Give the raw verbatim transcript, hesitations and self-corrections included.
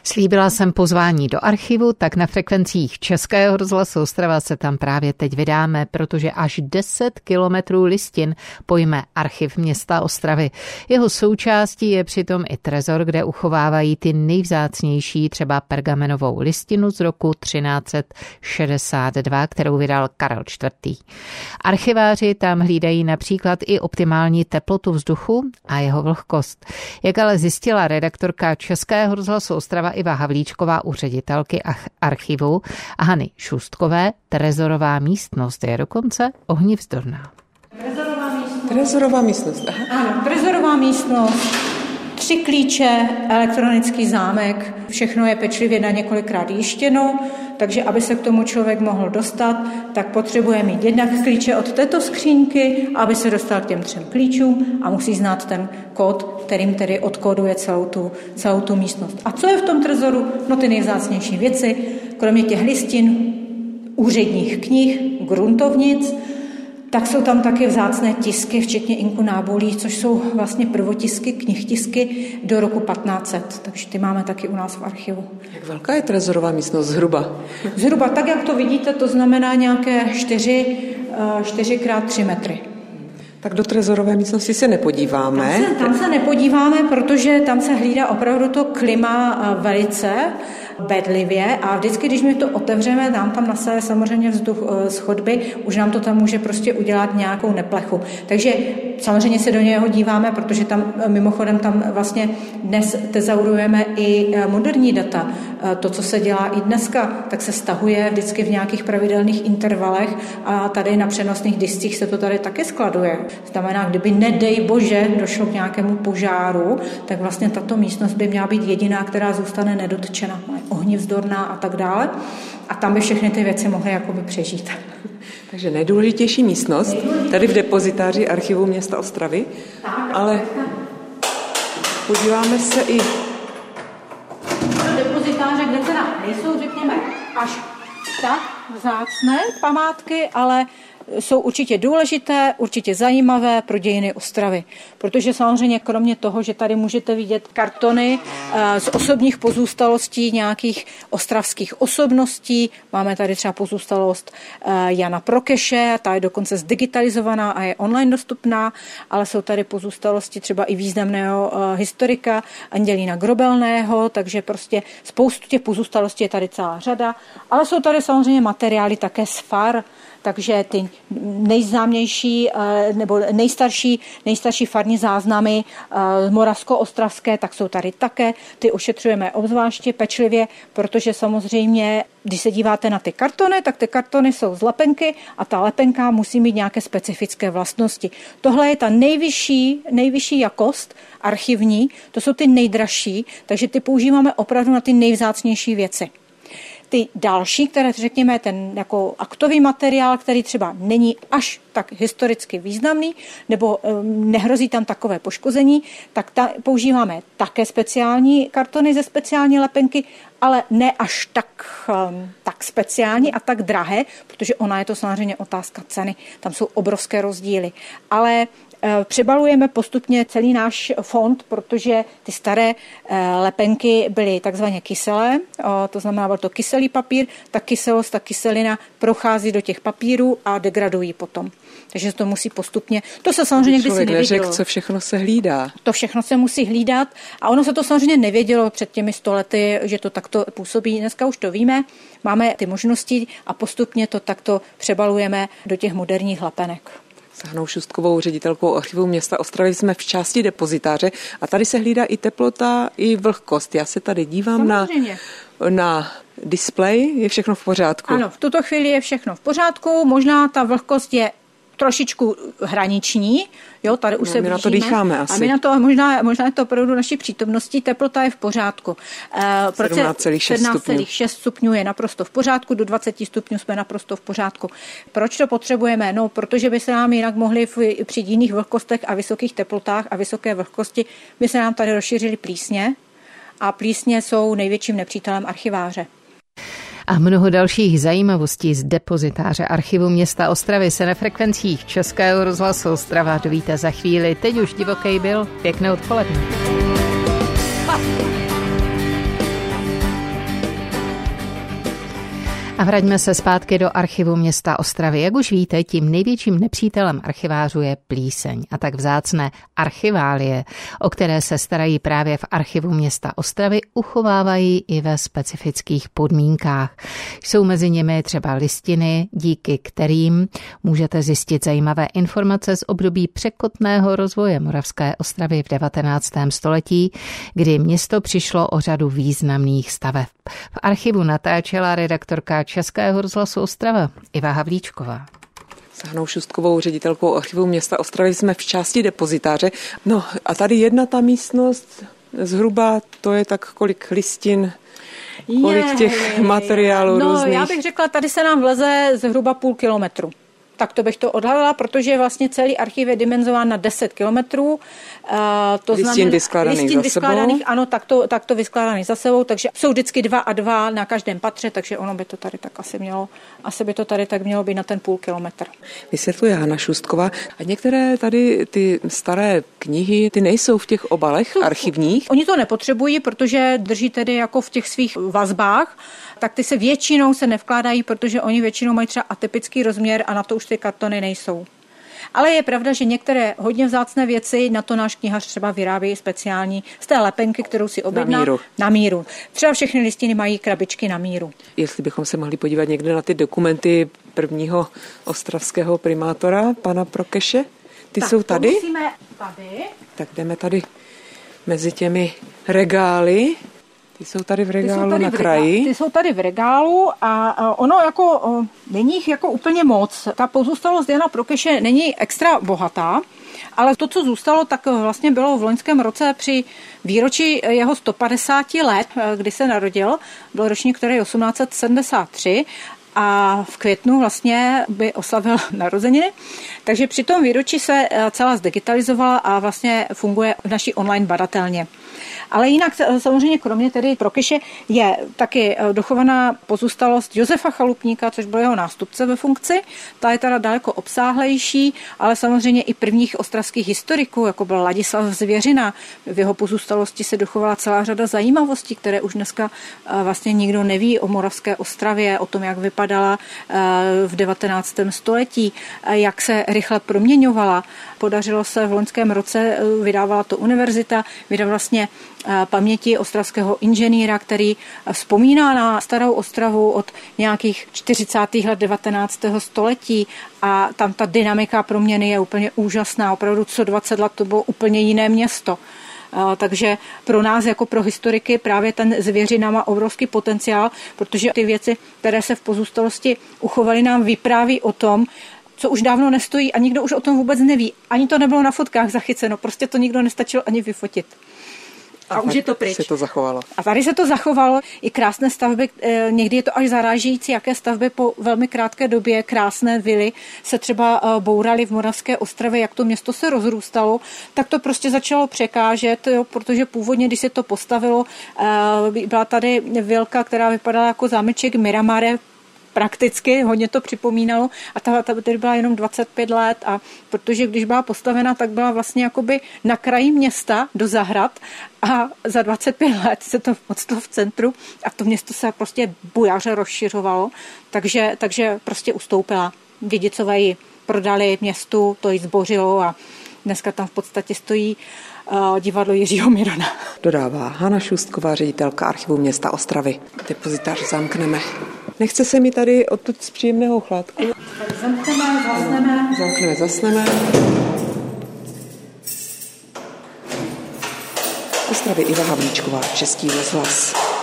Slíbila jsem pozvání do archivu, tak na frekvencích Českého rozhlasu Ostrava se tam právě teď vydáme, protože až deset kilometrů listin pojme archiv města Ostravy. Jeho součástí je přitom i trezor, kde uchovávají ty nejvzácnější, třeba pergamenovou listinu z roku třináct šedesát dva, kterou vydal Karel čtvrtý. Archiváři tam hlídají například i optimální teplotu vzduchu a jeho vlhkost. Jak ale zjistila redaktorka Českého rozhlasu Ostrava Iva Havlíčková u ředitelky archivu a Hany Šustkové, trezorová místnost je dokonce ohnivzdorná. Trezorová místnost. Trezorová místnost. Aha. Ano, trezorová místnost, tři klíče, elektronický zámek, všechno je pečlivě na několikrát jištěno, takže aby se k tomu člověk mohl dostat, tak potřebuje mít jednak klíče od této skřínky, aby se dostal k těm třem klíčům a musí znát ten kód, kterým tedy odkóduje celou tu, celou tu místnost. A co je v tom trezoru? No ty nejvzácnější věci, kromě těch listin, úředních knih, gruntovnic, tak jsou tam taky vzácné tisky, včetně inkunabulí, což jsou vlastně prvotisky, knihtisky do roku patnáct set. Takže ty máme taky u nás v archivu. Jak velká je trezorová místnost zhruba? Zhruba tak, jak to vidíte, to znamená nějaké čtyři krát tři metry. Tak do trezorové místnosti se nepodíváme. Tam se, tam se nepodíváme, protože tam se hlídá opravdu to klima velice bedlivě a vždycky, když my to otevřeme, nám tam nasaje samozřejmě vzduch z chodby, už nám to tam může prostě udělat nějakou neplechu. Takže samozřejmě se do něho díváme, protože tam mimochodem tam vlastně dnes tezaurujeme i moderní data. To, co se dělá i dneska, tak se stahuje vždycky v nějakých pravidelných intervalech a tady na přenosných discích se to tady taky skladuje. Znamená, kdyby nedej bože došlo k nějakému požáru, tak vlastně tato místnost by měla být jediná, která zůstane nedotčena. Ohnivzdorná a tak dále. A tam by všechny ty věci mohly jakoby přežít. Takže nejdůležitější místnost, tady v depozitáři archivu města Ostravy, ale podíváme se i depozitáře, kde teda nejsou, řekněme, až tak vzácné památky, ale jsou určitě důležité, určitě zajímavé pro dějiny Ostravy. Protože samozřejmě kromě toho, že tady můžete vidět kartony z osobních pozůstalostí nějakých ostravských osobností, máme tady třeba pozůstalost Jana Prokeše, ta je dokonce zdigitalizovaná a je online dostupná, ale jsou tady pozůstalosti třeba i významného historika Andělína Grobelného, takže prostě spoustu těch pozůstalostí je tady celá řada, ale jsou tady samozřejmě materiály také z far, takže ty nejznámější nebo nejstarší, nejstarší farní záznamy moravsko-ostravské, tak jsou tady také. Ty ošetřujeme obzvláště pečlivě, protože samozřejmě, když se díváte na ty kartony, tak ty kartony jsou z lepenky a ta lepenka musí mít nějaké specifické vlastnosti. Tohle je ta nejvyšší, nejvyšší jakost archivní, to jsou ty nejdražší, takže ty používáme opravdu na ty nejvzácnější věci. Ty další, které řekněme ten jako aktový materiál, který třeba není až tak historicky významný, nebo um, nehrozí tam takové poškození, tak ta, používáme také speciální kartony ze speciální lepenky, ale ne až tak, um, tak speciální a tak drahé, protože ona je to samozřejmě otázka ceny. Tam jsou obrovské rozdíly. Ale přebalujeme postupně celý náš fond, protože ty staré lepenky byly takzvaně kyselé, to znamená, byl to kyselý papír, ta kyselost, ta kyselina prochází do těch papírů a degradují potom. Takže to musí postupně, to se samozřejmě kdysi nevědělo. Člověk neřekl, co všechno se hlídá. To všechno se musí hlídat a ono se to samozřejmě nevědělo před těmi sto lety, že to takto působí. Dneska už to víme, máme ty možnosti a postupně to takto přebalujeme do těch moderních lepenek. S Hanou Šustkovou, ředitelkou archivu města Ostravy, jsme v části depozitáře a tady se hlídá i teplota, i vlhkost. Já se tady dívám na, na displej, je všechno v pořádku? Ano, v tuto chvíli je všechno v pořádku, možná ta vlhkost je trošičku hraniční, jo, tady už no, se my blížíme. na to dýcháme asi. A my na to, možná, možná je to opravdu naší přítomností, teplota je v pořádku. sedmnáct celá šest stupňů je naprosto v pořádku, do dvacet stupňů jsme naprosto v pořádku. Proč to potřebujeme? No, protože by se nám jinak mohli v, při jiných vlhkostech a vysokých teplotách a vysoké vlhkosti by se nám tady rozšířily plísně a plísně jsou největším nepřítelem archiváře. A mnoho dalších zajímavostí z depozitáře archivu města Ostravy se na frekvencích Českého rozhlasu Ostrava dovíte za chvíli. Teď už divokej byl. Pěkné odpoledne. A vraťme se zpátky do archivu města Ostravy. Jak už víte, tím největším nepřítelem archivářů je plíseň a tak vzácné archiválie, o které se starají právě v archivu města Ostravy, uchovávají i ve specifických podmínkách. Jsou mezi nimi třeba listiny, díky kterým můžete zjistit zajímavé informace z období překotného rozvoje Moravské Ostravy v devatenáctém století, kdy město přišlo o řadu významných staveb. V archivu natáčela redaktorka Českého rozhlasu Ostrava Iva Havlíčková. S Hanou Šustkovou, ředitelkou archivu města Ostravy, jsme v části depozitáře. No a tady jedna ta místnost, zhruba to je tak kolik listin, kolik je, těch materiálů no, různých. Já bych řekla, tady se nám vleze zhruba půl kilometru. Tak to bych to odhadla, protože vlastně celý archiv je dimenzován na deset kilometrů. Uh, to listin znamená, vyskládaných listin za vyskládaných, sebou. Ano, tak to, tak to vyskládaných za sebou, takže jsou vždycky dva a dva na každém patře, takže ono by to tady tak asi mělo, asi by to tady tak mělo být na ten půl kilometr. Vysvětluje Hana Šustková. A některé tady ty staré knihy, ty nejsou v těch obalech archivních? Oni to nepotřebují, protože drží tedy jako v těch svých vazbách, tak ty se většinou se nevkládají, protože oni většinou mají třeba atypický rozměr a na to už ty kartony nejsou. Ale je pravda, že některé hodně vzácné věci na to náš knihař třeba vyrábí speciální z té lepenky, kterou si objedná. Na míru. Na míru. Třeba všechny listiny mají krabičky na míru. Jestli bychom se mohli podívat někde na ty dokumenty prvního ostravského primátora, pana Prokeše. Ty tak, jsou tady? Musíme tady. Tak jdeme tady mezi těmi regály. Ty jsou tady v regálu tady na v regá... kraji. Ty jsou tady v regálu a ono jako o, není jich jako úplně moc. Ta pozůstalost Jana Prokeše není extra bohatá, ale to, co zůstalo, tak vlastně bylo v loňském roce při výročí jeho sto padesát let, kdy se narodil. Byl ročník, který je osmnáct set sedmdesát tři a v květnu vlastně by oslavil narozeniny. Takže při tom výročí se celá zdigitalizovala a vlastně funguje v naší online badatelně. Ale jinak samozřejmě kromě tedy Prokeše je taky dochovaná pozůstalost Josefa Chalupníka, což byl jeho nástupce ve funkci. Ta je teda daleko obsáhlejší, ale samozřejmě i prvních ostravských historiků, jako byl Ladislav Zvěřina. V jeho pozůstalosti se dochovala celá řada zajímavostí, které už dneska vlastně nikdo neví o Moravské Ostravě, o tom, jak vypadala v devatenáctém století, jak se rychle proměňovala. Podařilo se v loňském roce, vydávala to univerzita, vydala vlastně paměti ostravského inženýra, který vzpomíná na starou Ostravu od nějakých čtyřicátých let devatenáctého století a tam ta dynamika proměny je úplně úžasná. Opravdu co dvacet let to bylo úplně jiné město. Takže pro nás jako pro historiky právě ten Zvěřina má obrovský potenciál, protože ty věci, které se v pozůstalosti uchovaly, nám vypráví o tom, co už dávno nestojí a nikdo už o tom vůbec neví. Ani to nebylo na fotkách zachyceno, prostě to nikdo nestačil ani vyfotit. A, a už je to pryč. Se to zachovalo. A tady se to zachovalo. I krásné stavby, někdy je to až zarážející, jaké stavby po velmi krátké době, krásné vily se třeba bouraly v Moravské Ostravě, jak to město se rozrůstalo, tak to prostě začalo překážet, jo, protože původně, když se to postavilo, byla tady vilka, která vypadala jako zámeček Miramare, prakticky, hodně to připomínalo a ta, ta tedy byla jenom dvacet pět let a protože když byla postavena, tak byla vlastně jakoby na kraji města do zahrad a za dvacet pět let se to odstalo v centru a to město se prostě bujaře rozšiřovalo, takže, takže prostě ustoupila. Dědicové ji prodali městu, to ji zbořilo a dneska tam v podstatě stojí uh, divadlo Jiřího Mirona. Dodává Hana Šustková, ředitelka archivu města Ostravy. Depozitář zamkneme. Nechce se mi tady odtud z příjemného chládku. Zamkneme, zasneme. Zamkneme, zasneme. Ostravy Iva Havlíčková, Český rozhlas.